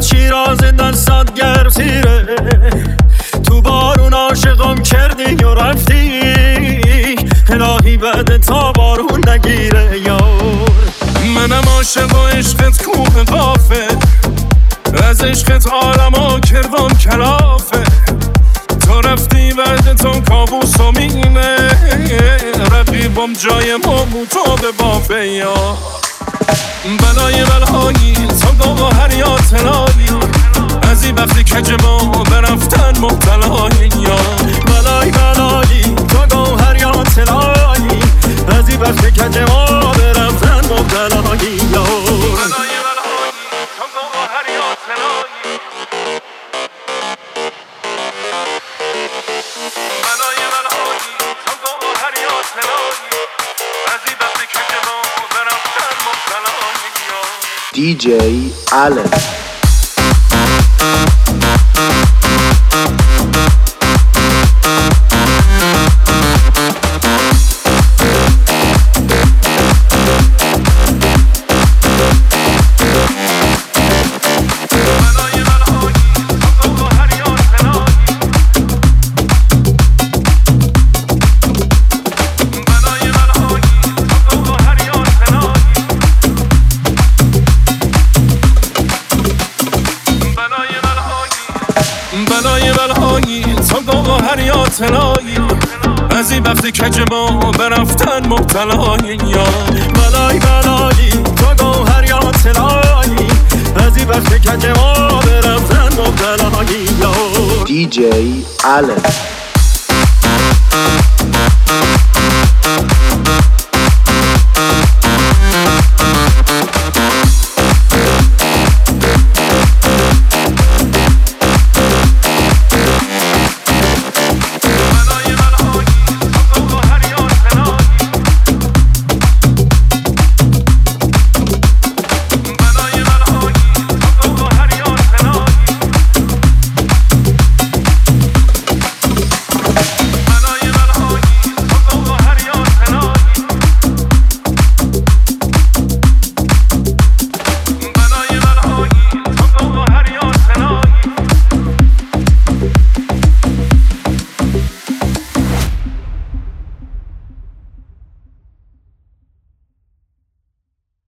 شیراز دستات گرفتیره، تو بارون عاشقم کردی و رفتی، الهی بعد تا بارون نگیره یار. منم عاشق و عشقت کوه قافه، از عشقت عالمو کردم کلافه، تو رفتی بعد تو کابوس و مینه، رقیبم جای ما تو به بافه یا. بلای بلایی تو گوهر یا طلایی، از این وقتی کج ما برفتن مبتلایی یا. بلای بلایی تو گوهر یا طلایی، از این وقتی کج ما برفتن مبتلایی یا. بلای بلایی تو گوهر یا طلایی، بلای بلایی تو گوهر یا طلایی، از این وقتی کج ما برفتن مبتلایی یا. DJ Allen. بلای بلایی تو گوهر یا طلایی، از این وقتی کج ما برفتن مبتلایی یا. بلای بلایی تو گوهر یا طلایی، از این وقتی کج ما برفتن مبتلایی یا. DJ Allen.